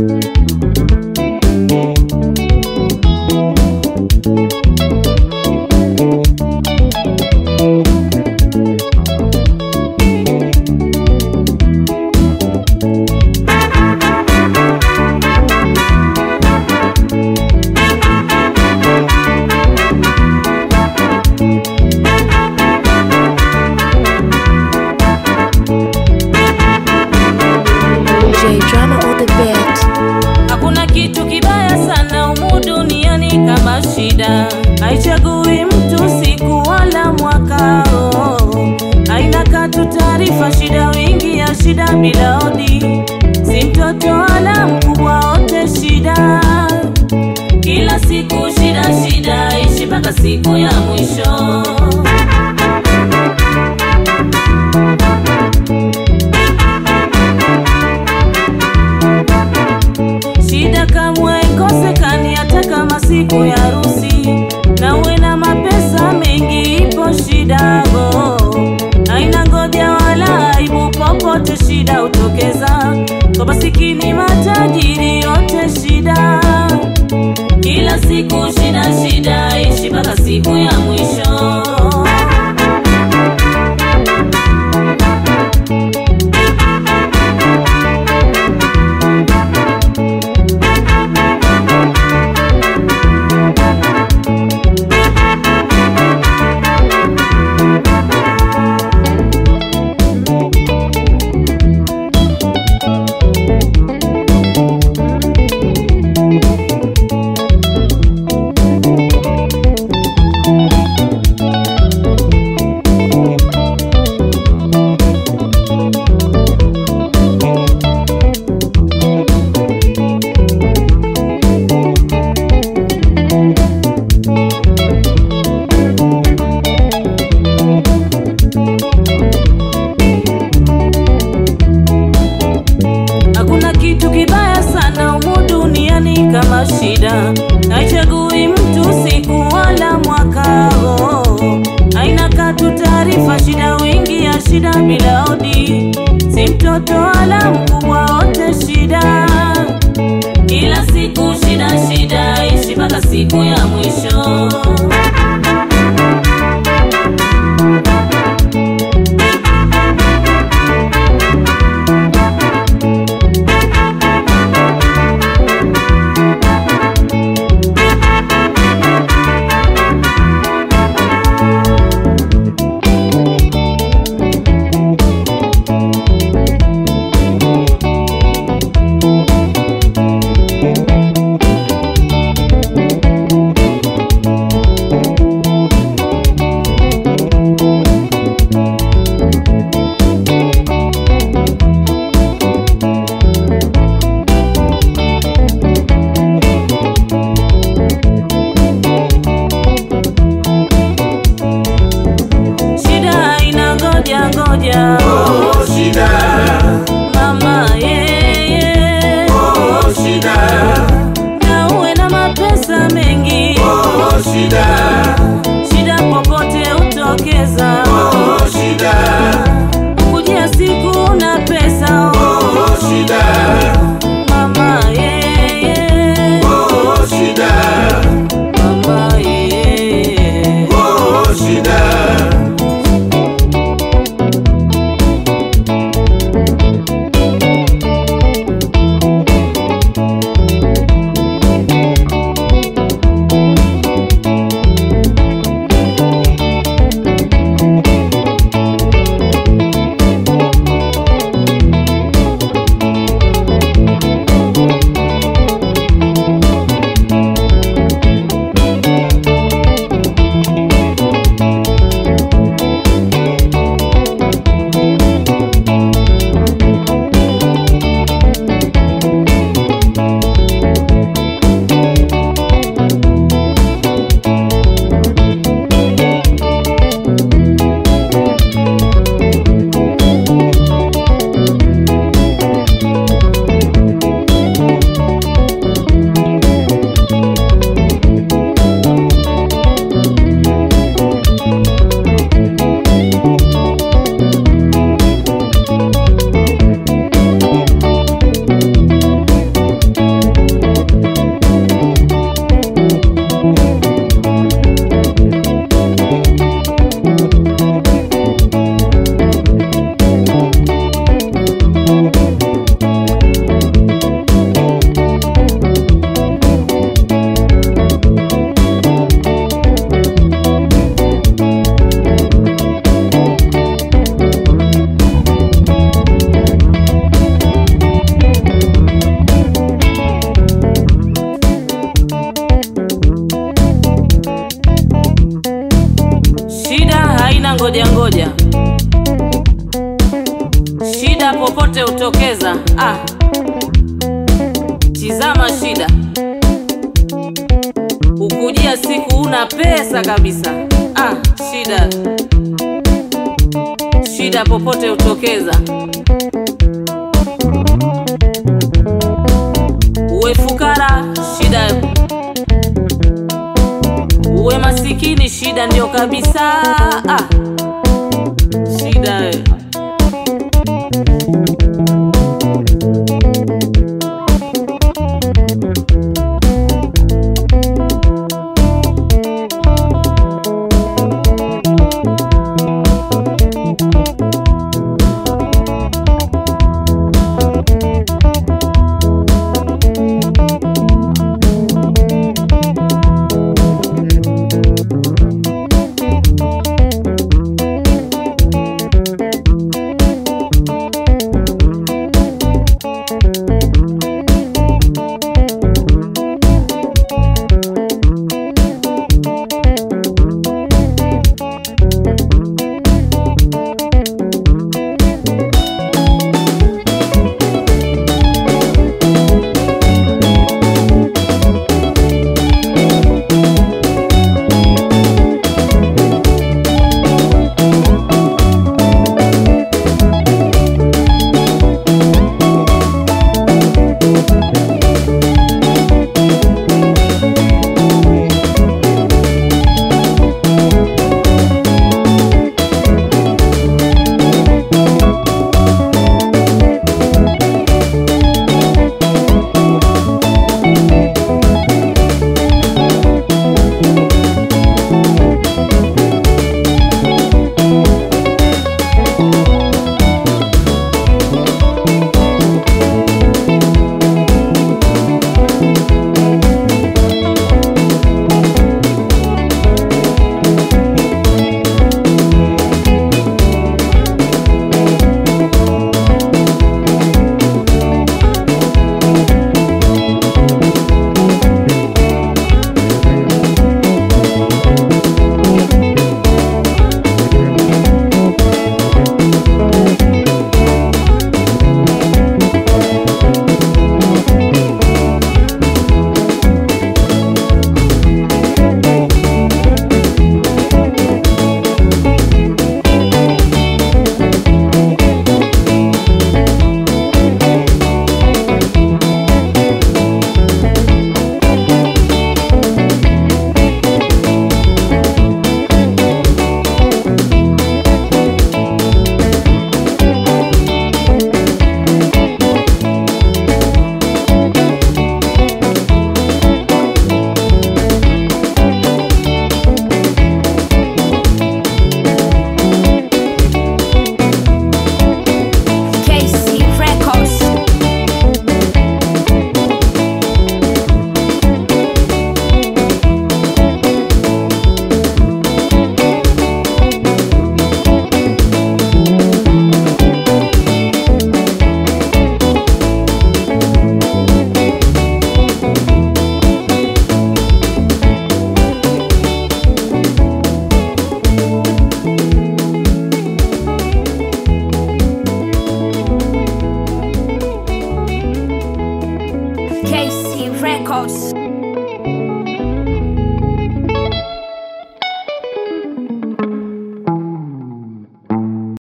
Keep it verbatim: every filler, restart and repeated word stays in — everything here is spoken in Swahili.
Hakuna kitu kibaya sana humu duniani kama shida. Haichagui mtu siku wala mwaka, oh. Haina katu taarifa, shida wingi ya shida bila odi. Si mtoto wala mkubwa, wote shida. Kila siku shida shida, ishi mpaka siku ya mwisho. Shida kamwe ikosekani hata kama siku ya harusi. Na uwe na mapesa mengi, ipo shida go. Haina ngoja wala aibu, popote shida utokeza. Kwa masikini matajiri, yote shida. Kila siku shida shida, ishi mpaka siku ya mwisho. Kitu kibaya sana humu duniani kama shida. Haichagui mtu siku wala mwaka, oh. Haina katu taarifa, shida wingi ya shida bila odi. Si mtoto wala mkubwa, wote shida. Kila siku shida shida, ishi mpaka siku ya mwisho. Ngoja, oh shida, mama yeye, oh shida, na uwe na mapesa mengi, oh shida, shida popote utokeza, oh shida, ukujia siku na pesa, oh shida, mama yeye, oh shida, mama yeye, oh shida. popote hutokeza. Ah, tizama shida, ukujia siku una pesa kabisa. Ah, shida, shida popote hutokeza. Uwe fukara, shida. Uwe masikini, shida ndio kabisa. Ah, shida. K C Records.